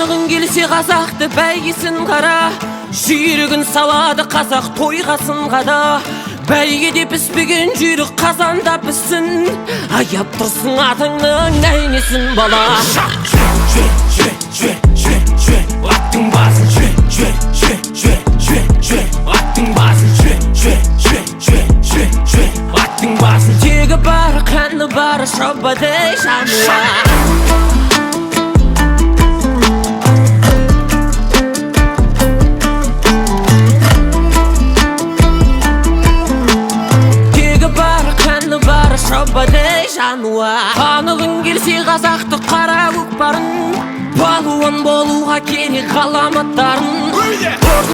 Танығың келсе қазақты бәйгесін қара, жүйрігін салады қазақ тойға сынғада. Бәйгеде піспеген жүйрік қазанда піссін, аяп тұрсын атыңның нәйнесін бала. Аттың басын аттың басын аттың басын тегі бар, қаны бар, шабадай жануар. Шабадай жануар. Танығың келсе қазақты қара көкпарын, балуан болуға керек ғаламаттарын.